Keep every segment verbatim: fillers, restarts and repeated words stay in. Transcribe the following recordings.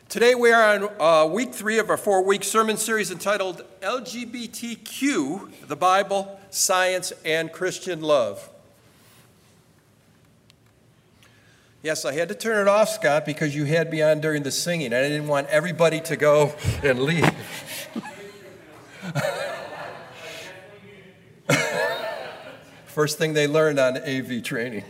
Today we are on uh, week three of our four-week sermon series entitled L G B T Q, the Bible, Science, and Christian Love. Yes, I had to turn it off, Scott, because you had me on during the singing. I didn't want everybody to go and leave. First thing they learned on A V training.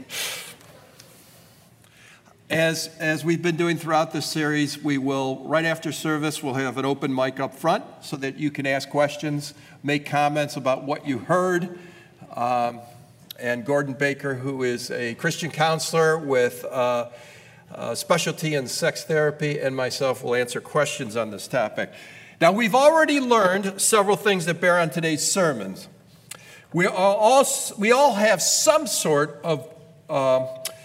As, as we've been doing throughout this series, we will, right after service, we'll have an open mic up front so that you can ask questions, make comments about what you heard. Um, and Gordon Baker, who is a Christian counselor with uh, a specialty in sex therapy, and myself will answer questions on this topic. Now, we've already learned several things that bear on today's sermons. We all, we all have some sort of uh,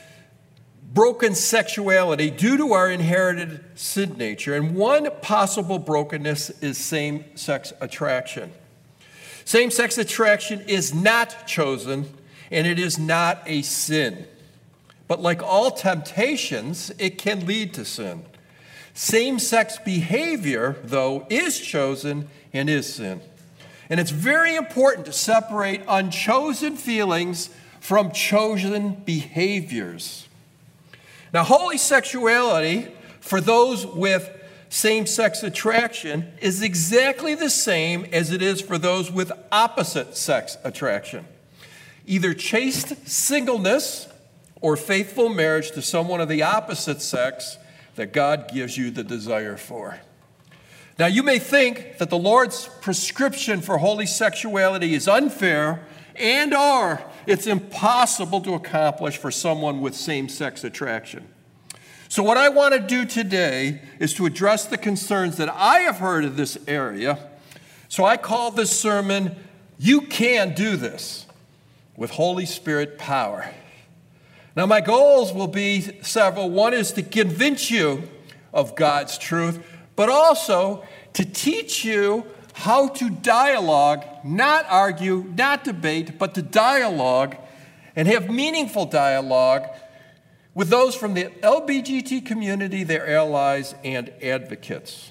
broken sexuality due to our inherited sin nature, and one possible brokenness is same-sex attraction. Same-sex attraction is not chosen, and it is not a sin. But like all temptations, it can lead to sin. Same-sex behavior, though, is chosen and is sin. And it's very important to separate unchosen feelings from chosen behaviors. Now, holy sexuality for those with same-sex attraction is exactly the same as it is for those with opposite sex attraction. Either chaste singleness or faithful marriage to someone of the opposite sex that God gives you the desire for. Now, you may think that the Lord's prescription for holy sexuality is unfair and or it's impossible to accomplish for someone with same-sex attraction. So what I want to do today is to address the concerns that I have heard in this area. So I call this sermon, You Can Do This, with Holy Spirit Power. Now, my goals will be several. One is to convince you of God's truth, but also to teach you how to dialogue, not argue, not debate, but to dialogue and have meaningful dialogue with those from the L G B T community, their allies, and advocates.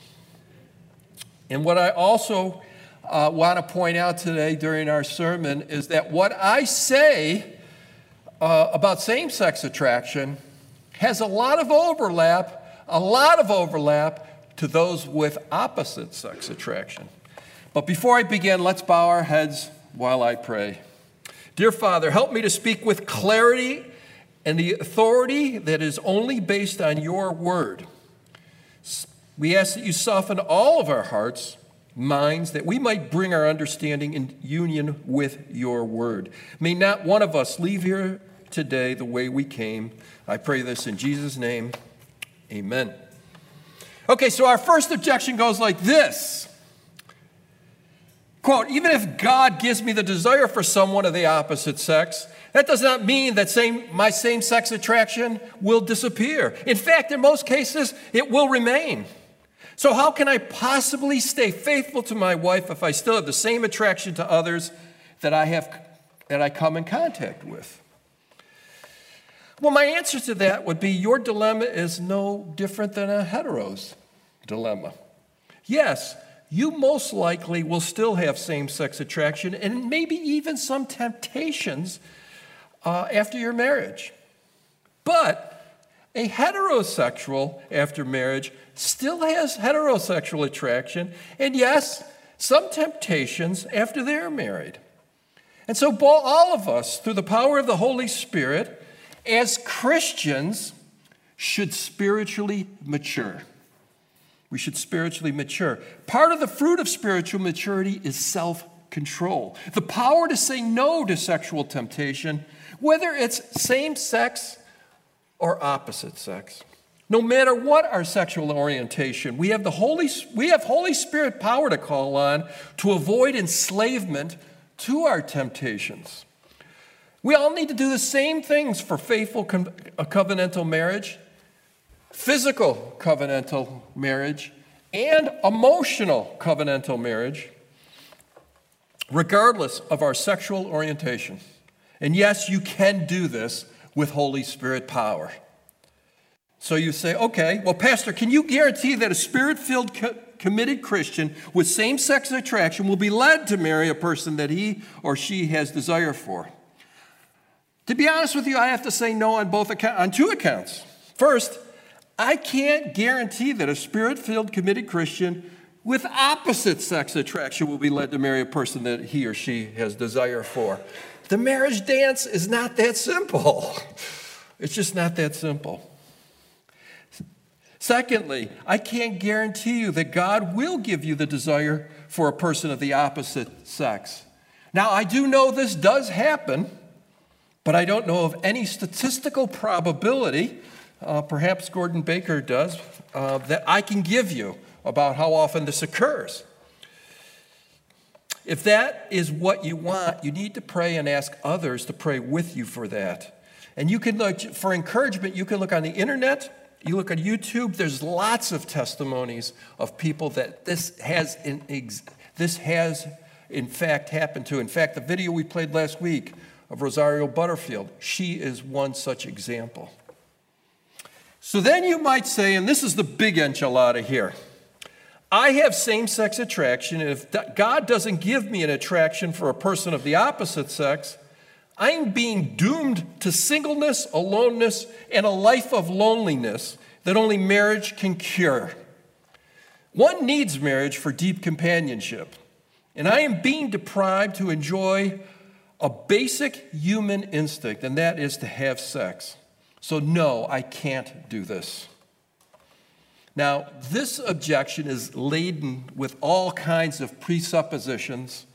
And what I also uh, want to point out today during our sermon is that what I say uh, about same-sex attraction has a lot of overlap, a lot of overlap to those with opposite sex attraction. But before I begin, let's bow our heads while I pray. Dear Father, help me to speak with clarity and the authority that is only based on your word. We ask that you soften all of our hearts, minds, that we might bring our understanding in union with your word. May not one of us leave here today the way we came. I pray this in Jesus' name. Amen. Okay, so our first objection goes like this. Quote, even if God gives me the desire for someone of the opposite sex, that does not mean that same, my same-sex attraction will disappear. In fact, in most cases, it will remain. So how can I possibly stay faithful to my wife if I still have the same attraction to others that I have, that I come in contact with? Well, my answer to that would be your dilemma is no different than a hetero's dilemma. Yes, you most likely will still have same-sex attraction and maybe even some temptations uh, after your marriage. But a heterosexual after marriage still has heterosexual attraction and, yes, some temptations after they're married. And so all of us, through the power of the Holy Spirit, as Christians, should spiritually mature. We should spiritually mature. Part of the fruit of spiritual maturity is self-control. The power to say no to sexual temptation, whether it's same-sex or opposite sex. No matter what our sexual orientation, we have the Holy, we have Holy Spirit power to call on to avoid enslavement to our temptations. We all need to do the same things for faithful co- covenantal marriage, physical covenantal marriage, and emotional covenantal marriage, regardless of our sexual orientation. And yes, you can do this with Holy Spirit power. So you say, okay, well, Pastor, can you guarantee that a spirit-filled, co- committed Christian with same-sex attraction will be led to marry a person that he or she has desire for? To be honest with you, I have to say no on both account- on two accounts. First, I can't guarantee that a spirit-filled, committed Christian with opposite sex attraction will be led to marry a person that he or she has desire for. The marriage dance is not that simple. It's just not that simple. Secondly, I can't guarantee you that God will give you the desire for a person of the opposite sex. Now, I do know this does happen, but I don't know of any statistical probability, uh, perhaps Gordon Baker does, uh, that I can give you about how often this occurs. If that is what you want, you need to pray and ask others to pray with you for that. And you can look, for encouragement, you can look on the internet. You look on YouTube, there's lots of testimonies of people that this has in, this has in fact happened to. In fact, the video we played last week of Rosario Butterfield, she is one such example. So then you might say, and this is the big enchilada here, I have same-sex attraction, and if God doesn't give me an attraction for a person of the opposite sex, I'm being doomed to singleness, aloneness, and a life of loneliness that only marriage can cure. One needs marriage for deep companionship, and I am being deprived to enjoy a basic human instinct, and that is to have sex. So no, I can't do this. Now, this objection is laden with all kinds of presuppositions.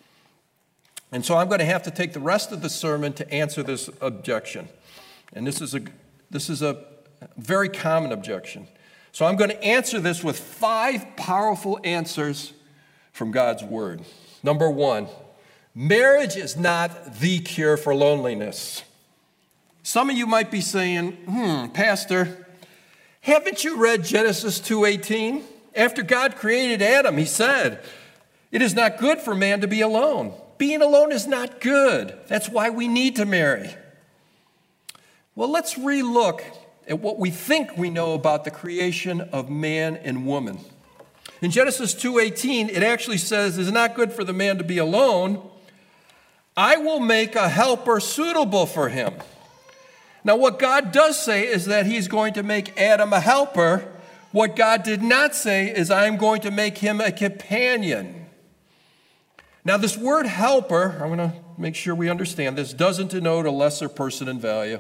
And so I'm going to have to take the rest of the sermon to answer this objection. And this is a, this is a very common objection. So I'm going to answer this with five powerful answers from God's Word. Number one, marriage is not the cure for loneliness. Some of you might be saying, hmm, Pastor, haven't you read Genesis two eighteen? After God created Adam, he said, it is not good for man to be alone. Being alone is not good. That's why we need to marry. Well, let's relook at what we think we know about the creation of man and woman. In Genesis two eighteen, it actually says, it is not good for the man to be alone. I will make a helper suitable for him. Now, what God does say is that he's going to make Adam a helper. What God did not say is, I'm going to make him a companion. Now, this word helper, I'm going to make sure we understand this, doesn't denote a lesser person in value.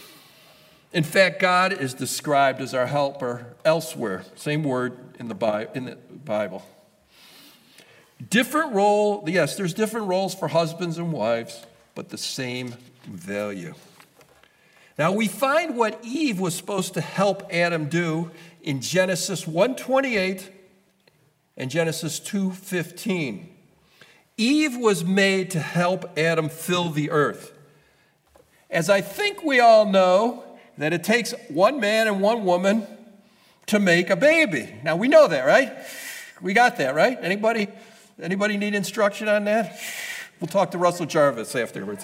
In fact, God is described as our helper elsewhere. Same word in the Bible. Different role, yes, there's different roles for husbands and wives, but the same value. Now, we find what Eve was supposed to help Adam do in Genesis one twenty-eight and Genesis two fifteen. Eve was made to help Adam fill the earth. As I think we all know that it takes one man and one woman to make a baby. Now, we know that, right? We got that, right? Anybody, anybody need instruction on that? We'll talk to Russell Jarvis afterwards.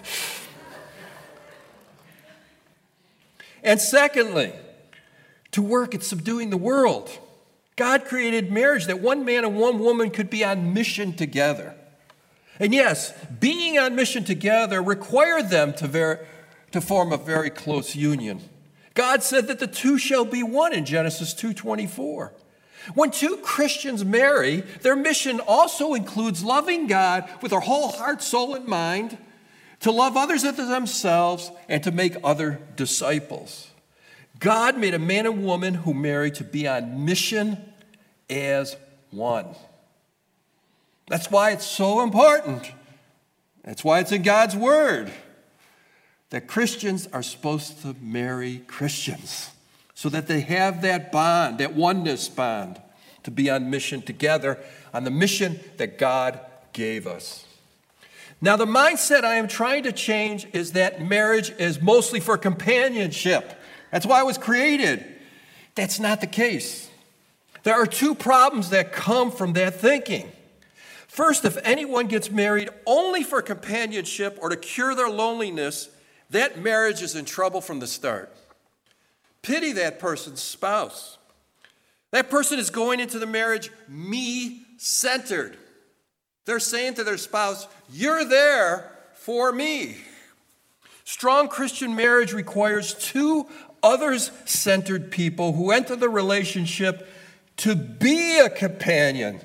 And secondly, to work at subduing the world. God created marriage that one man and one woman could be on mission together. And yes, being on mission together required them to, ver- to form a very close union. God said that the two shall be one in Genesis two twenty-four. When two Christians marry, their mission also includes loving God with their whole heart, soul, and mind, to love others as themselves, and to make other disciples. God made a man and woman who marry to be on mission as one. That's why it's so important. That's why it's in God's Word that Christians are supposed to marry Christians so that they have that bond, that oneness bond, to be on mission together, on the mission that God gave us. Now, the mindset I am trying to change is that marriage is mostly for companionship. That's why it was created. That's not the case. There are two problems that come from that thinking. First, if anyone gets married only for companionship or to cure their loneliness, that marriage is in trouble from the start. pity that person's spouse. That person is going into the marriage me-centered. They're saying to their spouse, you're there for me. Strong Christian marriage requires two others-centered people who enter the relationship to be a companion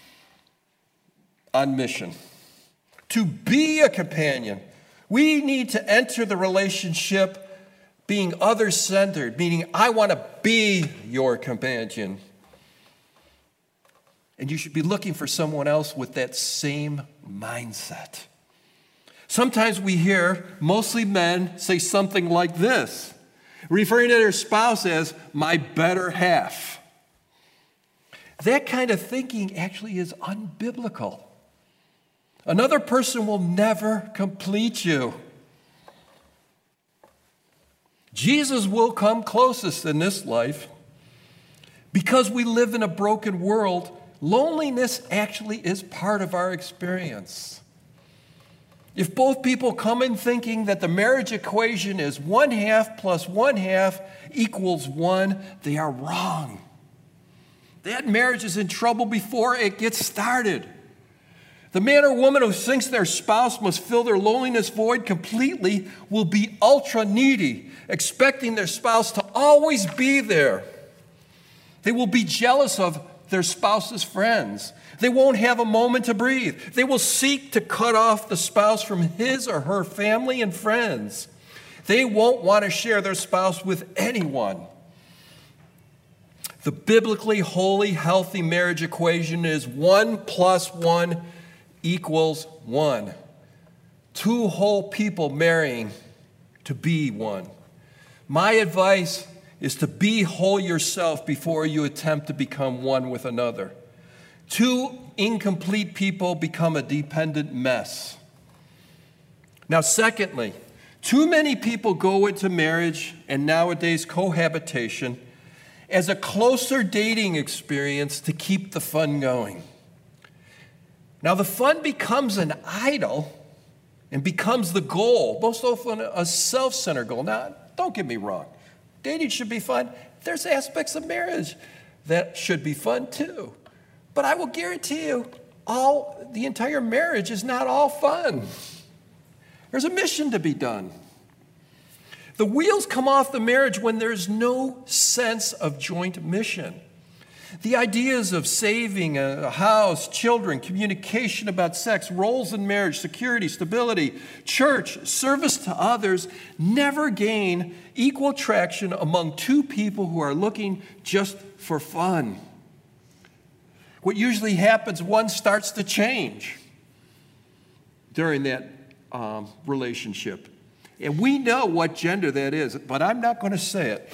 on mission. To be a companion. We need to enter the relationship being others-centered, meaning I want to be your companion. And you should be looking for someone else with that same mindset. Sometimes we hear, mostly men, say something like this, referring to their spouse as my better half. That kind of thinking actually is unbiblical. Another person will never complete you. Jesus will come closest in this life. Because we live in a broken world, loneliness actually is part of our experience. If both people come in thinking that the marriage equation is one half plus one half equals one, they are wrong. That marriage is in trouble before it gets started. The man or woman who thinks their spouse must fill their loneliness void completely will be ultra needy, expecting their spouse to always be there. They will be jealous of their spouse's friends. They won't have a moment to breathe. They will seek to cut off the spouse from his or her family and friends. They won't want to share their spouse with anyone. The biblically holy, healthy marriage equation is one plus one equals one. Two whole people marrying to be one. My advice is to be whole yourself before you attempt to become one with another. Two incomplete people become a dependent mess. Now, secondly, too many people go into marriage and nowadays cohabitation as a closer dating experience to keep the fun going. Now, the fun becomes an idol and becomes the goal, most often a self-centered goal. Now, don't get me wrong. Dating should be fun. There's aspects of marriage that should be fun too. But I will guarantee you, all the entire marriage is not all fun. There's a mission to be done. The wheels come off the marriage when there's no sense of joint mission. The ideas of saving a house, children, communication about sex, roles in marriage, security, stability, church, service to others never gain equal traction among two people who are looking just for fun. What usually happens, one starts to change during that um, relationship. And we know what gender that is, but I'm not going to say it.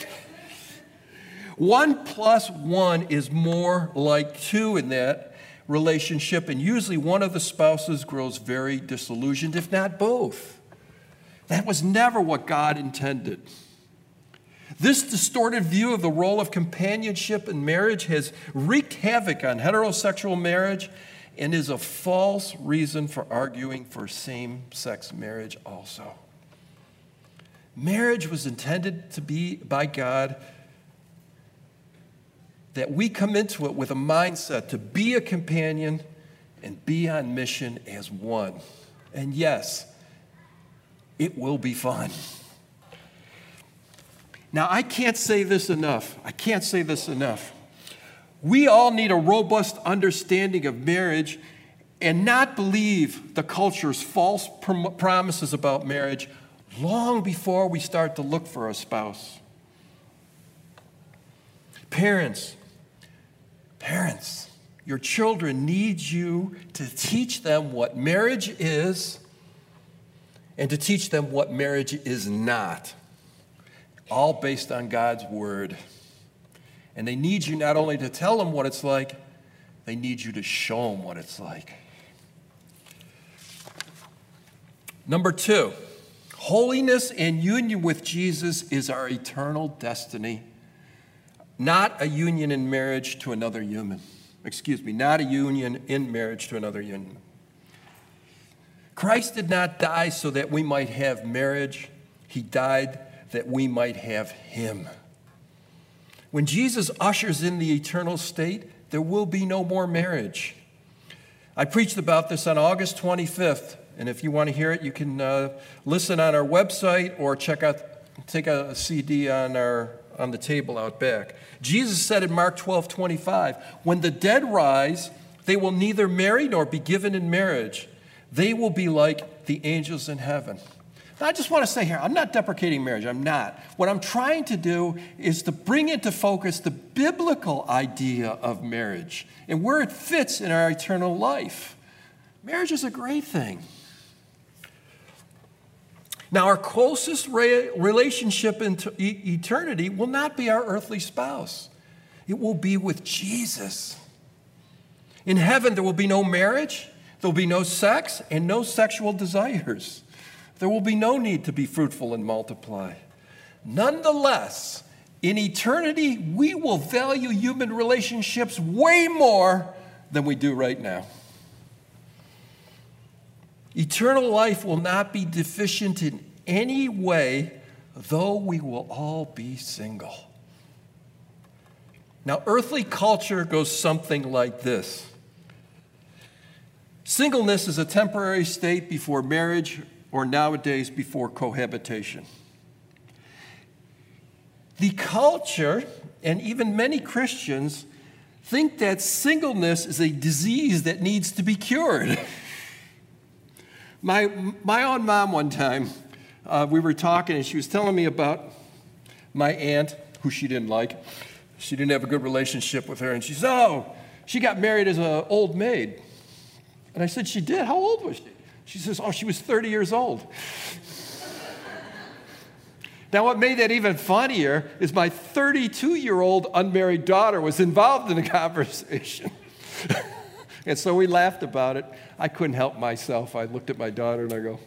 One plus one is more like two in that relationship, and usually one of the spouses grows very disillusioned, if not both. That was never what God intended. This distorted view of the role of companionship in marriage has wreaked havoc on heterosexual marriage and is a false reason for arguing for same-sex marriage also. Marriage was intended to be by God that we come into it with a mindset to be a companion and be on mission as one. And yes, it will be fun. Now, I can't say this enough. I can't say this enough. We all need a robust understanding of marriage and not believe the culture's false prom- promises about marriage long before we start to look for a spouse. Parents, parents, your children need you to teach them what marriage is and to teach them what marriage is not, all based on God's word. And they need you not only to tell them what it's like, they need you to show them what it's like. Number two, holiness and union with Jesus is our eternal destiny, not a union in marriage to another human. Excuse me, not a union in marriage to another human. Christ did not die so that we might have marriage. He died that we might have him. When Jesus ushers in the eternal state, there will be no more marriage. I preached about this on August twenty-fifth, and if you want to hear it, you can uh, listen on our website or check out, take a C D on our on the table out back. Jesus said in Mark twelve twenty-five, when the dead rise, they will neither marry nor be given in marriage. They will be like the angels in heaven. Now, I just want to say here, I'm not deprecating marriage. I'm not. What I'm trying to do is to bring into focus the biblical idea of marriage and where it fits in our eternal life. Marriage is a great thing. Now, our closest re- relationship into e- eternity will not be our earthly spouse. It will be with Jesus. In heaven, there will be no marriage, there will be no sex, and no sexual desires. There will be no need to be fruitful and multiply. Nonetheless, in eternity, we will value human relationships way more than we do right now. Eternal life will not be deficient in any way, though we will all be single. Now, earthly culture goes something like this. Singleness is a temporary state before marriage, or nowadays before cohabitation. The culture, and even many Christians, think that singleness is a disease that needs to be cured. My, my own mom one time, uh, we were talking and she was telling me about my aunt, who she didn't like. She didn't have a good relationship with her. And she said, oh, she got married as an old maid. And I said, she did? How old was she? She says, oh, she was thirty years old. Now, what made that even funnier is my thirty-two-year-old unmarried daughter was involved in the conversation. And so we laughed about it. I couldn't help myself. I looked at my daughter and I go,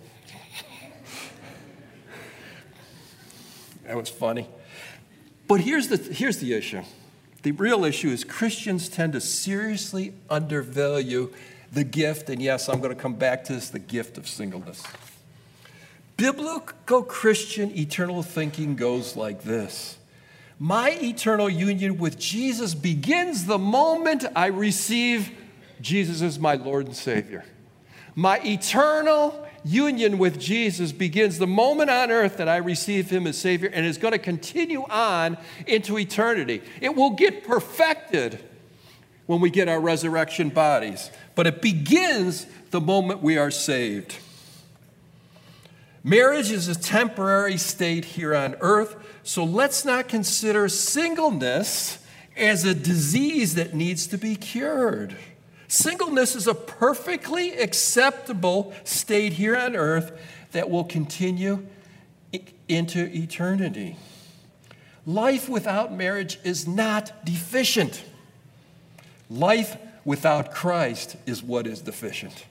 that was funny. But here's the, here's the issue. The real issue is Christians tend to seriously undervalue the gift, and yes, I'm going to come back to this, the gift of singleness. Biblical Christian eternal thinking goes like this. My eternal union with Jesus begins the moment I receive Jesus as my Lord and Savior. My eternal union with Jesus begins the moment on earth that I receive him as Savior, and is going to continue on into eternity. It will get perfected when we get our resurrection bodies. But it begins the moment we are saved. Marriage is a temporary state here on earth, so let's not consider singleness as a disease that needs to be cured. Singleness is a perfectly acceptable state here on earth that will continue into eternity. Life without marriage is not deficient. Life without Christ is what is deficient.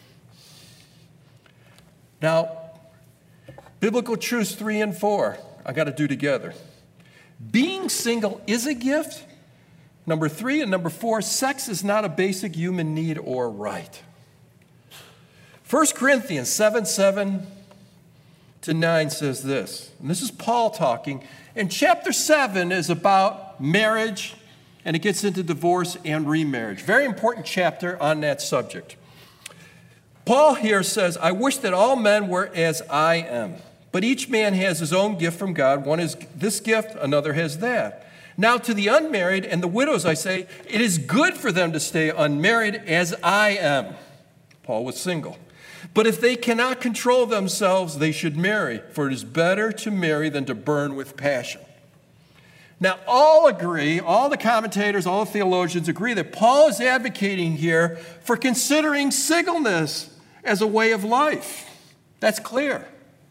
Now, biblical truths three and four, I got to do together. Being single is a gift. Number three and number four, sex is not a basic human need or right. First Corinthians seven, seven to nine says this, and this is Paul talking, and chapter seven is about marriage, and it gets into divorce and remarriage. Very important chapter on that subject. Paul here says, I wish that all men were as I am, but each man has his own gift from God. One is this gift, another has that. Now to the unmarried and the widows I say, it is good for them to stay unmarried as I am. Paul was single. But if they cannot control themselves, they should marry, for it is better to marry than to burn with passion. Now, all agree, all the commentators, all the theologians agree that Paul is advocating here for considering singleness as a way of life. That's clear.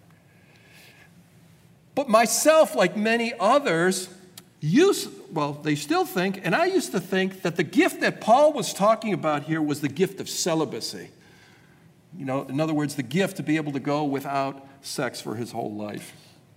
But myself, like many others, used, well, they still think, and I used to think, that the gift that Paul was talking about here was the gift of celibacy. You know, in other words, the gift to be able to go without sex for his whole life.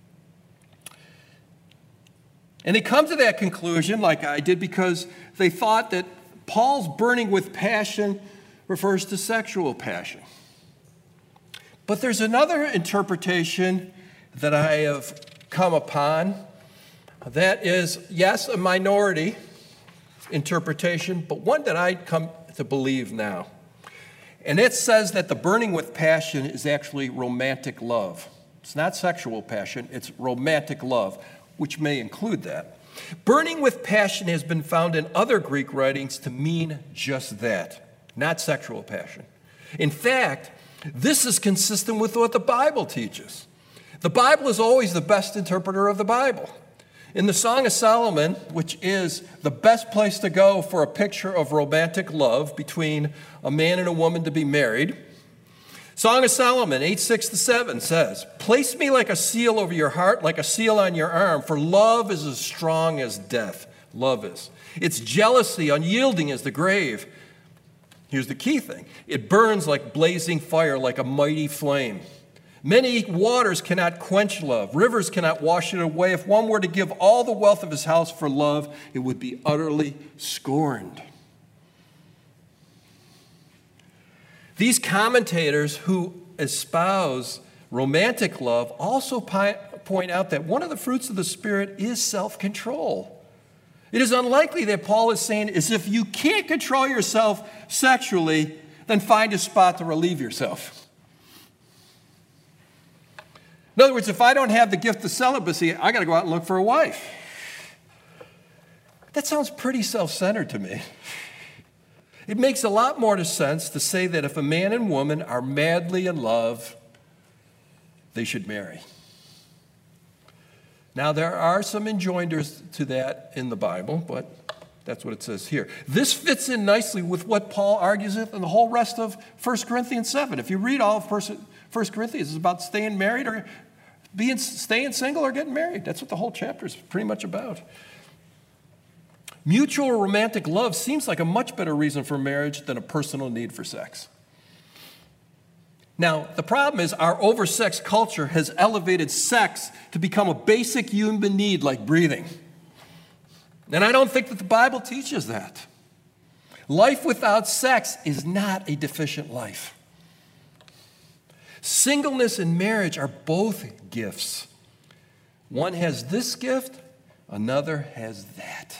And they come to that conclusion, like I did, because they thought that Paul's burning with passion refers to sexual passion. But there's another interpretation that I have come upon. That is, yes, a minority interpretation, but one that I come to believe now. And it says that the burning with passion is actually romantic love. It's not sexual passion, it's romantic love, which may include that. Burning with passion has been found in other Greek writings to mean just that, not sexual passion. In fact, this is consistent with what the Bible teaches. The Bible is always the best interpreter of the Bible. In the Song of Solomon, which is the best place to go for a picture of romantic love between a man and a woman to be married, Song of Solomon eight, six to seven says, "Place me like a seal over your heart, like a seal on your arm, for love is as strong as death." Love is. Its jealousy unyielding as the grave. Here's the key thing. It burns like blazing fire, like a mighty flame. Many waters cannot quench love. Rivers cannot wash it away. If one were to give all the wealth of his house for love, it would be utterly scorned. These commentators who espouse romantic love also point out that one of the fruits of the Spirit is self-control. It is unlikely that Paul is saying is if you can't control yourself sexually, then find a spot to relieve yourself. In other words, if I don't have the gift of celibacy, I got to go out and look for a wife. That sounds pretty self-centered to me. It makes a lot more sense to say that if a man and woman are madly in love, they should marry. Now, there are some enjoinders to that in the Bible, but that's what it says here. This fits in nicely with what Paul argues in the whole rest of First Corinthians seven. If you read all of First Corinthians, it's about staying married or being staying single or getting married. That's what the whole chapter is pretty much about. Mutual romantic love seems like a much better reason for marriage than a personal need for sex. Now, the problem is our oversexed culture has elevated sex to become a basic human need like breathing. And I don't think that the Bible teaches that. Life without sex is not a deficient life. Singleness and marriage are both gifts. One has this gift, another has that.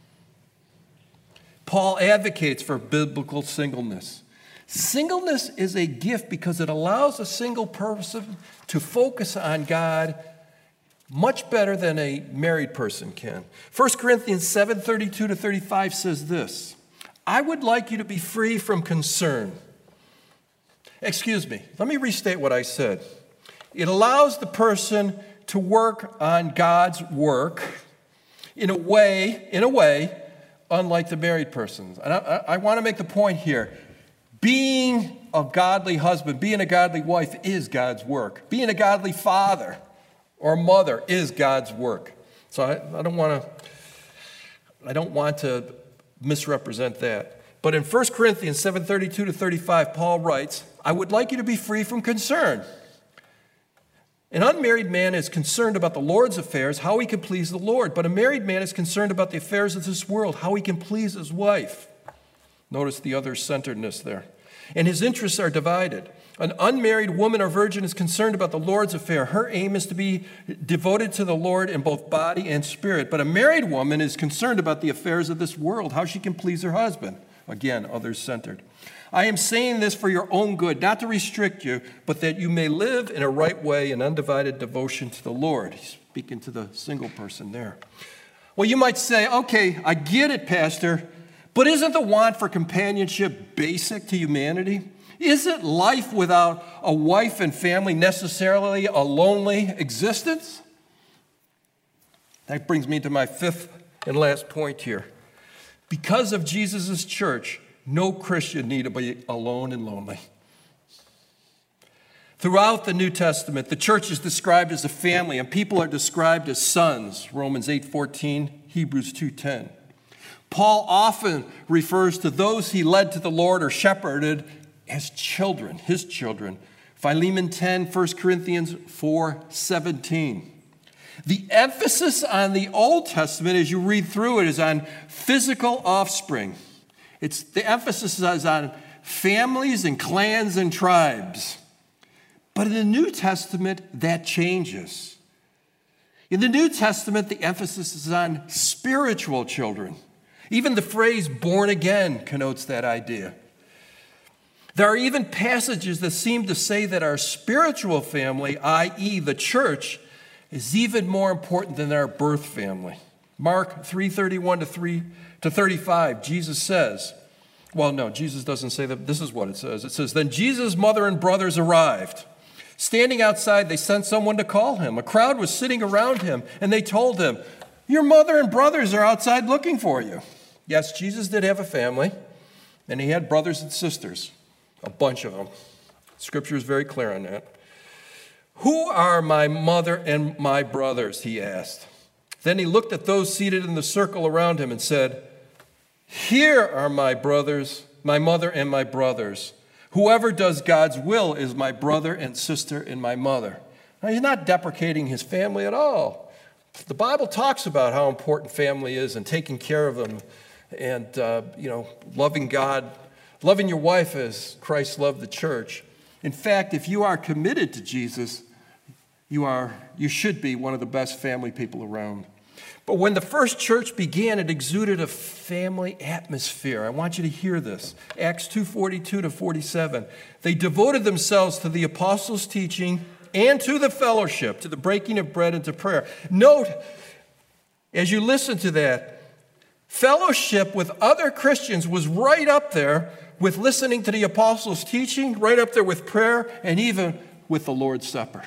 Paul advocates for biblical singleness. Singleness is a gift because it allows a single person to focus on God much better than a married person can. First Corinthians seven, thirty-two to thirty-five says this, "I would like you to be free from concern." Excuse me, let me restate what I said. It allows the person to work on God's work in a way, in a way, unlike the married person. And I, I, I want to make the point here. Being a godly husband, being a godly wife is God's work. Being a godly father or mother is God's work. So I, I don't want to I don't want to misrepresent that. But in First Corinthians seven, thirty-two to thirty-five, Paul writes, "I would like you to be free from concern. An unmarried man is concerned about the Lord's affairs, how he can please the Lord. But a married man is concerned about the affairs of this world, how he can please his wife." Notice the other-centeredness there. "And his interests are divided. An unmarried woman or virgin is concerned about the Lord's affair. Her aim is to be devoted to the Lord in both body and spirit. But a married woman is concerned about the affairs of this world, how she can please her husband." Again, others-centered. "I am saying this for your own good, not to restrict you, but that you may live in a right way in undivided devotion to the Lord." He's speaking to the single person there. Well, you might say, okay, I get it, Pastor, but isn't the want for companionship basic to humanity? Isn't life without a wife and family necessarily a lonely existence? That brings me to my fifth and last point here. Because of Jesus' church, no Christian need to be alone and lonely. Throughout the New Testament, the church is described as a family, and people are described as sons, Romans eight fourteen, Hebrews two ten. Paul often refers to those he led to the Lord or shepherded as children, his children. Philemon ten, First Corinthians four seventeen. The emphasis on the Old Testament, as you read through it, is on physical offspring. It's the emphasis is on families and clans and tribes. But in the New Testament, that changes. In the New Testament, the emphasis is on spiritual children. Even the phrase born again connotes that idea. There are even passages that seem to say that our spiritual family, that is the church, is even more important than our birth family. Mark three thirty-one to thirty-five, Jesus says, well, no, Jesus doesn't say that. This is what it says. It says, then Jesus' mother and brothers arrived. Standing outside, they sent someone to call him. A crowd was sitting around him, and they told him, your mother and brothers are outside looking for you. Yes, Jesus did have a family, and he had brothers and sisters, a bunch of them. Scripture is very clear on that. Who are my mother and my brothers, he asked. Then he looked at those seated in the circle around him and said, here are my brothers, my mother and my brothers. Whoever does God's will is my brother and sister and my mother. Now, he's not deprecating his family at all. The Bible talks about how important family is and taking care of them and, uh, you know, loving God, loving your wife as Christ loved the church. In fact, if you are committed to Jesus, you are, you should be one of the best family people around. But when the first church began, it exuded a family atmosphere. I want you to hear this. Acts two forty-two to forty-seven. They devoted themselves to the apostles' teaching and to the fellowship, to the breaking of bread and to prayer. Note, as you listen to that, fellowship with other Christians was right up there with listening to the apostles' teaching, right up there with prayer, and even with the Lord's Supper.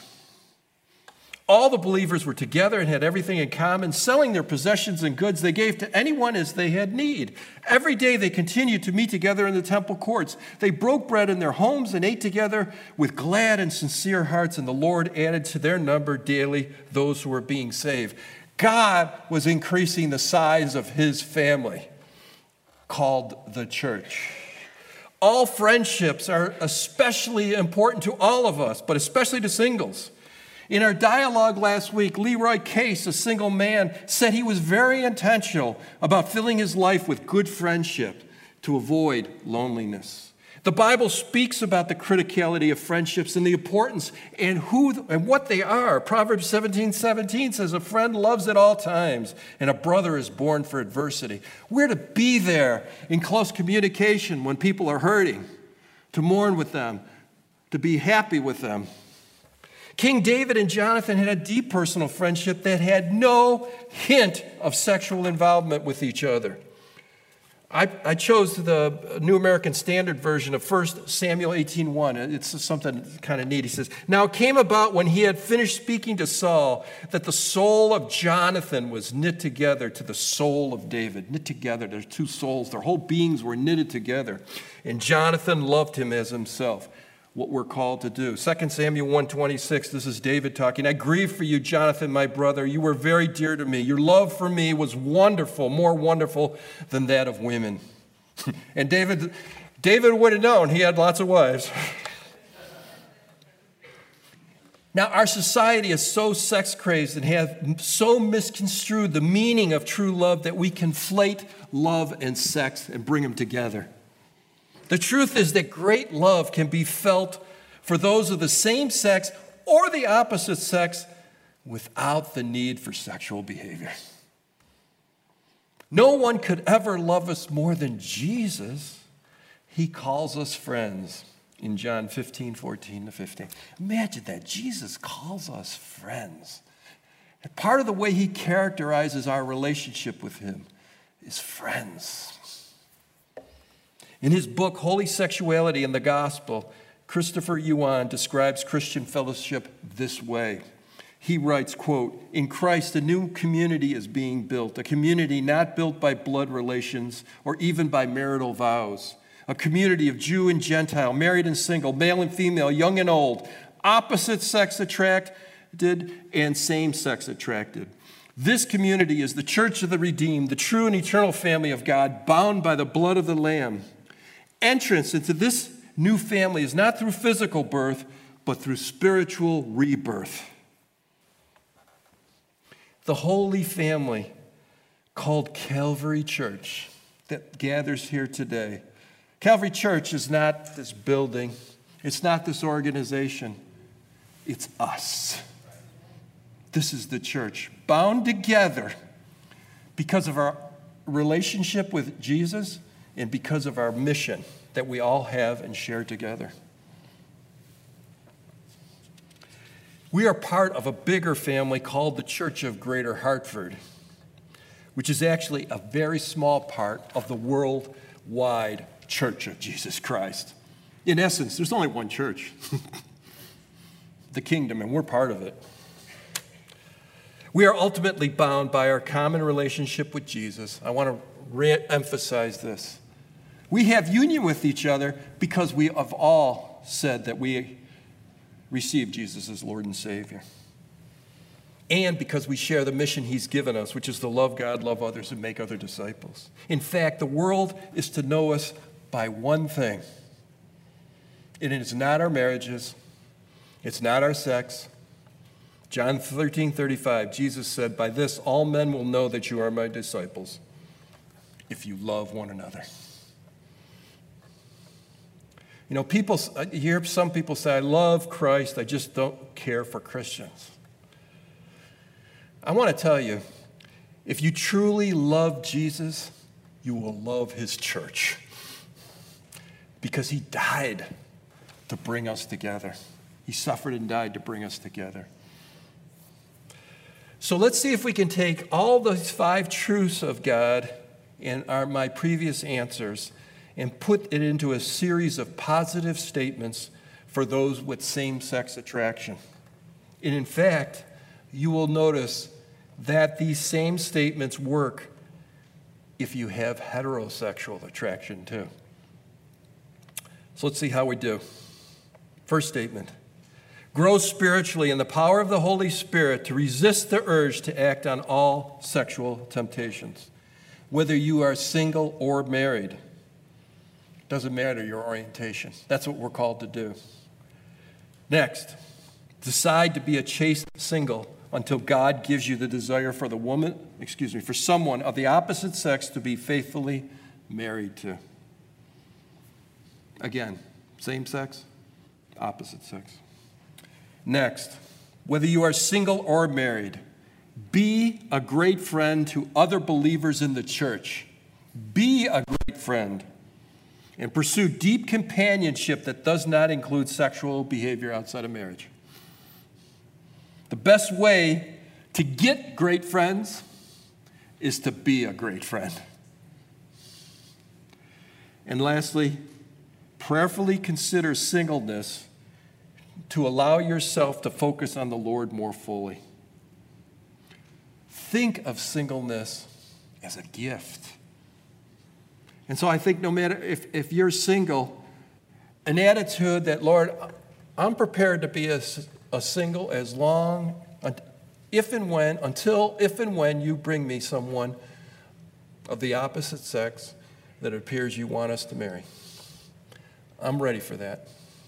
All the believers were together and had everything in common, selling their possessions and goods they gave to anyone as they had need. Every day they continued to meet together in the temple courts. They broke bread in their homes and ate together with glad and sincere hearts, and the Lord added to their number daily those who were being saved. God was increasing the size of his family, called the church. All friendships are especially important to all of us, but especially to singles. In our dialogue last week, Leroy Case, a single man, said he was very intentional about filling his life with good friendship to avoid loneliness. The Bible speaks about the criticality of friendships and the importance and who and what they are. Proverbs seventeen seventeen says, a friend loves at all times, and a brother is born for adversity. We're to be there in close communication when people are hurting, to mourn with them, to be happy with them. King David and Jonathan had a deep personal friendship that had no hint of sexual involvement with each other. I, I chose the New American Standard Version of First Samuel eighteen one. It's something kind of neat. He says, now it came about when he had finished speaking to Saul that the soul of Jonathan was knit together to the soul of David. Knit together. There's two souls. Their whole beings were knitted together. And Jonathan loved him as himself. What we're called to do. Second Samuel one twenty-six, this is David talking. I grieve for you, Jonathan, my brother. You were very dear to me. Your love for me was wonderful, more wonderful than that of women. And David, David would have known he had lots of wives. Now, our society is so sex crazed and has so misconstrued the meaning of true love that we conflate love and sex and bring them together. The truth is that great love can be felt for those of the same sex or the opposite sex without the need for sexual behavior. No one could ever love us more than Jesus. He calls us friends in John fifteen, fourteen to fifteen. Imagine that. Jesus calls us friends. And part of the way he characterizes our relationship with him is friends. In his book, Holy Sexuality and the Gospel, Christopher Yuan describes Christian fellowship this way. He writes, quote, in Christ, a new community is being built, a community not built by blood relations or even by marital vows, a community of Jew and Gentile, married and single, male and female, young and old, opposite sex attracted and same sex attracted. This community is the church of the redeemed, the true and eternal family of God, bound by the blood of the Lamb. Entrance into this new family is not through physical birth, but through spiritual rebirth. The holy family called Calvary Church that gathers here today. Calvary Church is not this building. It's not this organization. It's us. This is the church, bound together because of our relationship with Jesus and because of our mission that we all have and share together. We are part of a bigger family called the Church of Greater Hartford, which is actually a very small part of the worldwide Church of Jesus Christ. In essence, there's only one church, the kingdom, and we're part of it. We are ultimately bound by our common relationship with Jesus. I want to re-emphasize this. We have union with each other because we have all said that we receive Jesus as Lord and Savior. And because we share the mission he's given us, which is to love God, love others, and make other disciples. In fact, the world is to know us by one thing. And it is not our marriages. It's not our sex. John thirteen thirty-five, Jesus said, "By this all men will know that you are my disciples, if you love one another." You know, people, you hear some people say, "I love Christ, I just don't care for Christians." I want to tell you, if you truly love Jesus, you will love his church. Because he died to bring us together. He suffered and died to bring us together. So let's see if we can take all those five truths of God and our, my previous answers and put it into a series of positive statements for those with same-sex attraction. And in fact, you will notice that these same statements work if you have heterosexual attraction too. So let's see how we do. First statement. Grow spiritually in the power of the Holy Spirit to resist the urge to act on all sexual temptations. Whether you are single or married, doesn't matter your orientation. That's what we're called to do. Next, decide to be a chaste single until God gives you the desire for the woman, excuse me, for someone of the opposite sex to be faithfully married to. Again, same sex, opposite sex. Next, whether you are single or married, be a great friend to other believers in the church. Be a great friend and pursue deep companionship that does not include sexual behavior outside of marriage. The best way to get great friends is to be a great friend. And lastly, prayerfully consider singleness to allow yourself to focus on the Lord more fully. Think of singleness as a gift. And so I think no matter if, if you're single, an attitude that, Lord, I'm prepared to be a, a single as long, if and when, until, if and when you bring me someone of the opposite sex that it appears you want us to marry. I'm ready for that.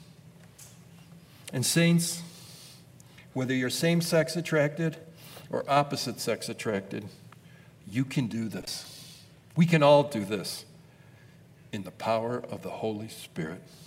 And saints, whether you're same-sex attracted or opposite-sex attracted, you can do this. We can all do this in the power of the Holy Spirit.